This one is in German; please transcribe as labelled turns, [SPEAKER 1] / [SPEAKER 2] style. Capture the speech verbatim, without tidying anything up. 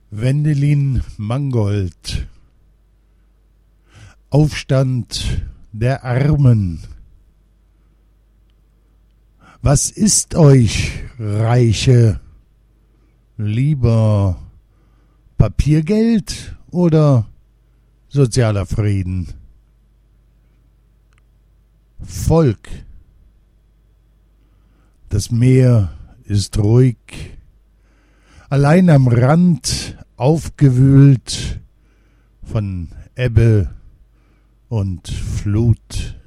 [SPEAKER 1] Wendelin Mangold. Aufstand der Armen. Was ist euch, Reiche, lieber Papiergeld oder sozialer Frieden? Volk. Das Meer ist ruhig, allein am Rand aufgewühlt von Ebbe und Flut.